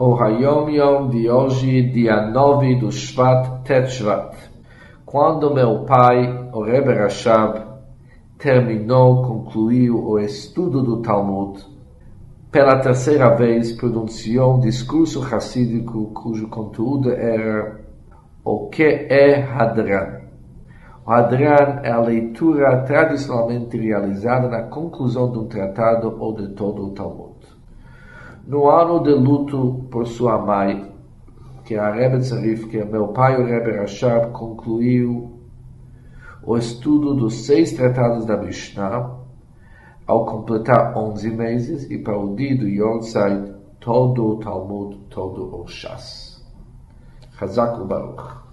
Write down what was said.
O Hayom Yom de hoje, dia 9 do Shvat, Tet Shvat. Quando meu pai, o Rebbe Rashab, concluiu o estudo do Talmud, pela terceira vez pronunciou um discurso hassídico cujo conteúdo era o que é Hadran. O Hadran é a leitura tradicionalmente realizada na conclusão de um tratado ou de todo o Talmud. No ano de luto por sua mãe, que a Rebbe Tzarif, que meu pai, o Rebbe Rashab, concluiu o estudo dos 6 tratados da Mishnah, ao completar 11 meses, e para o dia do Yortzeit, todo o Talmud, todo o Shas. Chazak u'Baruch.